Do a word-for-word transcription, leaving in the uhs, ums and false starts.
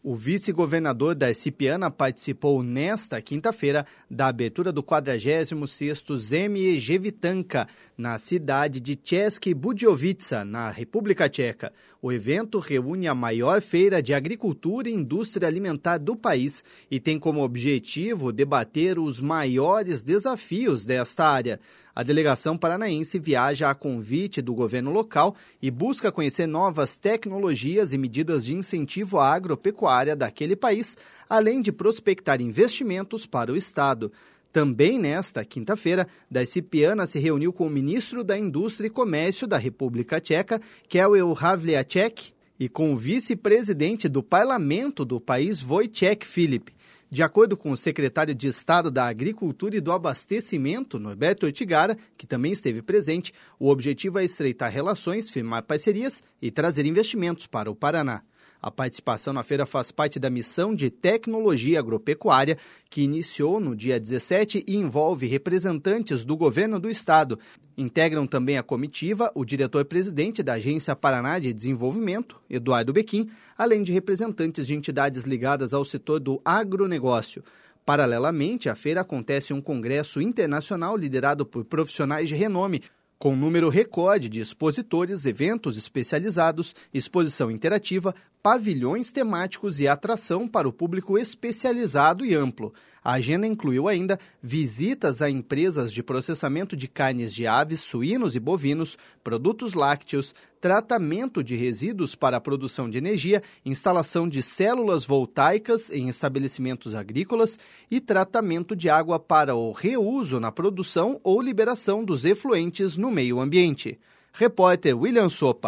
O vice-governador da Cipiana participou nesta quinta-feira da abertura do quadragésimo sexto Zemlje Żywiecka, na cidade de Český Budějovice, na República Tcheca. O evento reúne a maior feira de agricultura e indústria alimentar do país e tem como objetivo debater os maiores desafios desta área. A delegação paranaense viaja a convite do governo local e busca conhecer novas tecnologias e medidas de incentivo à agropecuária daquele país, além de prospectar investimentos para o estado. Também nesta quinta-feira, da Cipiana se reuniu com o ministro da Indústria e Comércio da República Tcheca, Karel Havlíček, e com o vice-presidente do parlamento do país, Vojtěch Filip. De acordo com o secretário de Estado da Agricultura e do Abastecimento, Norberto Ortigara, que também esteve presente, o objetivo é estreitar relações, firmar parcerias e trazer investimentos para o Paraná. A participação na feira faz parte da missão de tecnologia agropecuária, que iniciou no dia dezessete e envolve representantes do governo do estado. Integram também a comitiva o diretor-presidente da Agência Paraná de Desenvolvimento, Eduardo Bequim, além de representantes de entidades ligadas ao setor do agronegócio. Paralelamente, à feira acontece um congresso internacional liderado por profissionais de renome, com número recorde de expositores, eventos especializados, exposição interativa, pavilhões temáticos e atração para o público especializado e amplo. A agenda incluiu ainda visitas a empresas de processamento de carnes de aves, suínos e bovinos, produtos lácteos, tratamento de resíduos para a produção de energia, instalação de células voltaicas em estabelecimentos agrícolas e tratamento de água para o reuso na produção ou liberação dos efluentes no meio ambiente. Repórter William Sopa.